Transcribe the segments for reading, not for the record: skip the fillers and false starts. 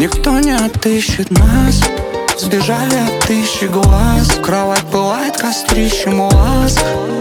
Никто не отыщет нас. Сбежали от тысячи глаз. Кровать пылает кострищем ласк.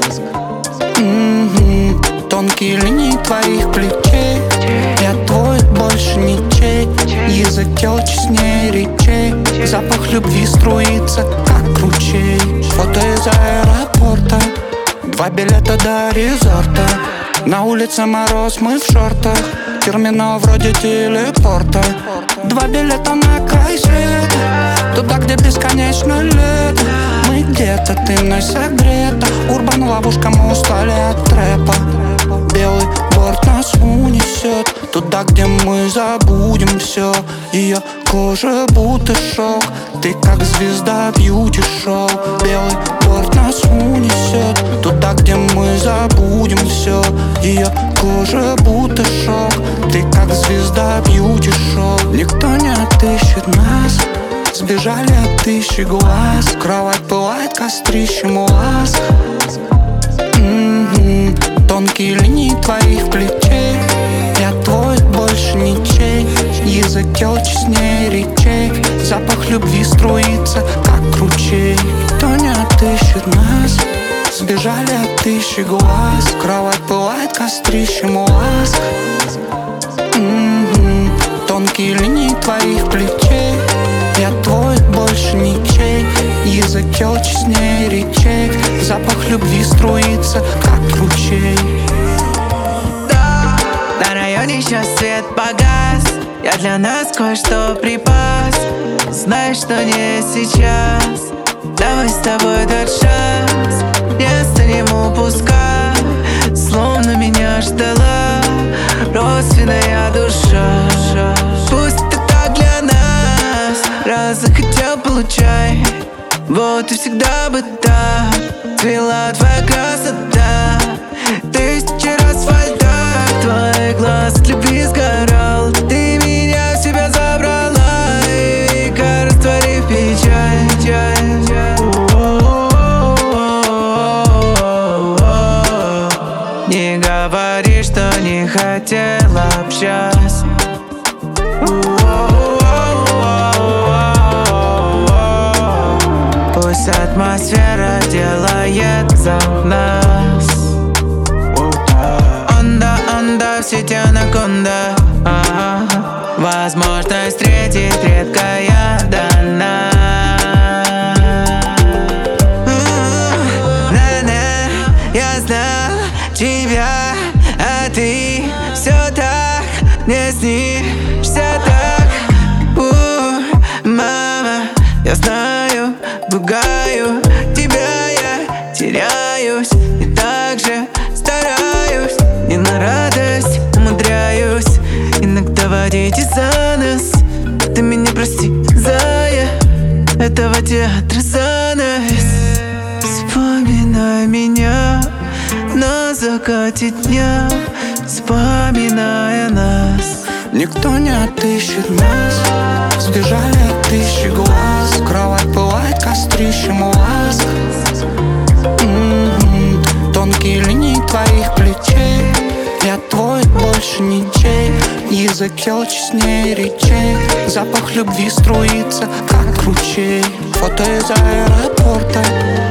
Тонкие линии твоих плечей. Я твой, больше ничей. Язык честнее речей. Запах любви струится, как ручей. Фото из аэропорта. 2 билета до резорта. На улице мороз, мы в шортах. Терминал вроде телепорта. 2 билета на край света. Туда, где бесконечно лето. Мы где-то, ты мной согрета. Урбан ловушка, мы устали от трэпа. Белый борт нас унесет туда, где мы забудем все. Ее кожа будто шелк. Ты как звезда бьюти-шоу. Белый борт нас унесет туда, где мы забудем все. Ее кожа будто шелк. Ты как звезда бьюти-шоу. Никто не отыщет нас. Сбежали от тысячи глаз. Кровать пылает кострищем ласк. Тонкие линии твоих плечей. Я твой, больше ничей. Язык честнее речей. Запах любви струится, как ручей. Кто не отыщет нас. Сбежали от тысячи глаз. Кровать пылает кострищем ласк. Тонкие линии твоих плечей. Я твой, больше ничей. Язык честнее речей. Запах любви струится, как ручей. На районе сейчас свет погас. Я для нас кое-что припас. Знаешь, что не сейчас. Давай с тобой тот шанс. Не станем упускать. Словно меня ждала родственная душа. Пусть это так для нас. Раз захотел, получай. Вот и всегда бы так цвела твоя красота. Тысячи раз в альтах твой глаз от любви сгорал. Ты меня в себя забрала и века растворив печаль. Не говори, что не хотела общаться. Пусть атмосфера делает за нас. Онда, в сети анаконда. Возможность встретить редкая дана. Я знал тебя, а ты все так не снишься так. Мама, я знаю, пугаю тебя, я теряюсь. И так же стараюсь, не на радость умудряюсь иногда водить за нас. Ты меня прости, зая, этого театра занавес. Вспоминай меня на закате дня, вспоминая нас. Никто не отыщет нас. Сбежали от тысячи глаз. Кровать пылает кострищем ласк. Тонкие линии твоих плечей. Я твой, больше ничей. Язык честнее речей. Запах любви струится, как ручей. Фото из аэропорта.